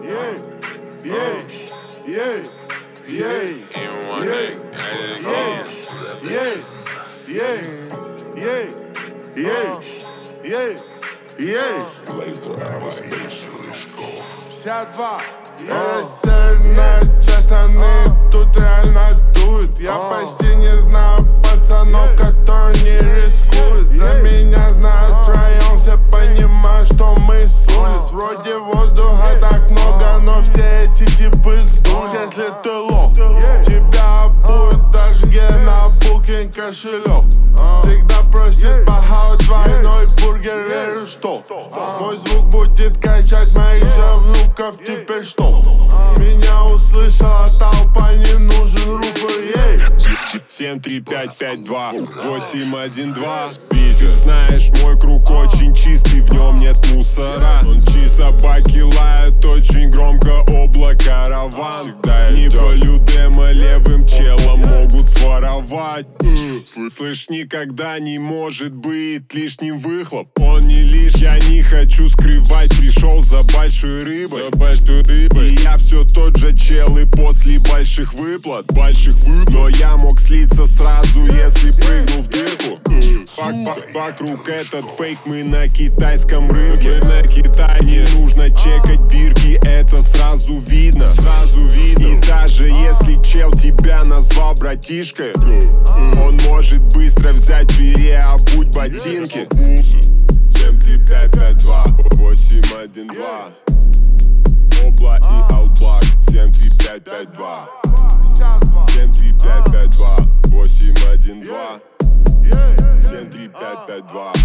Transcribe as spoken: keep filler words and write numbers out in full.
yeah, yeah, yeah, yeah, yeah, yeah, yeah, yeah, yeah, yeah. пятьдесят два. Я северная часть страны, тут реально дует. Я почти не знаю пацанов, которые не рискуют. За меня знают втроем, все понимают, что мы с улиц. Вроде воздуха так много, но все эти типы сдут. Если ты лох, тебя будет даже на букин кошелек. Всегда просит похавать двойной бургер, верю, что мой звук будет качать моих же внуков. Теперь что? Меня услышала толпа, не нужен рупор, ей. семь три пять пять два восемь один два. Видишь, знаешь, мой круг очень чистый, в нем нет мусора. Ночи собаки лают очень громко, облако раван. Не по людема левым челом могут своровать. Слышь, никогда не может быть лишним выхлоп. Он не лишь, я не хочу скрывать. Пришел за большой рыбой, за большой рыбой. И я все тот же чел и после больших выплат, больших выплат. Но я мог слиться сразу, если прыгнул в дырку. Вокруг этот фейк, мы на китайском рынке. На Китай не нужно чекать бирки, это сразу видно, сразу видно. И даже если чел тебя назвал братишкой, он может быстро взять, переобуть ботинки. семь три пять пять два восемь один два. Обла и Алблак. семь три пять пять два семь три пять пять два восемь один два семь три пять пять два.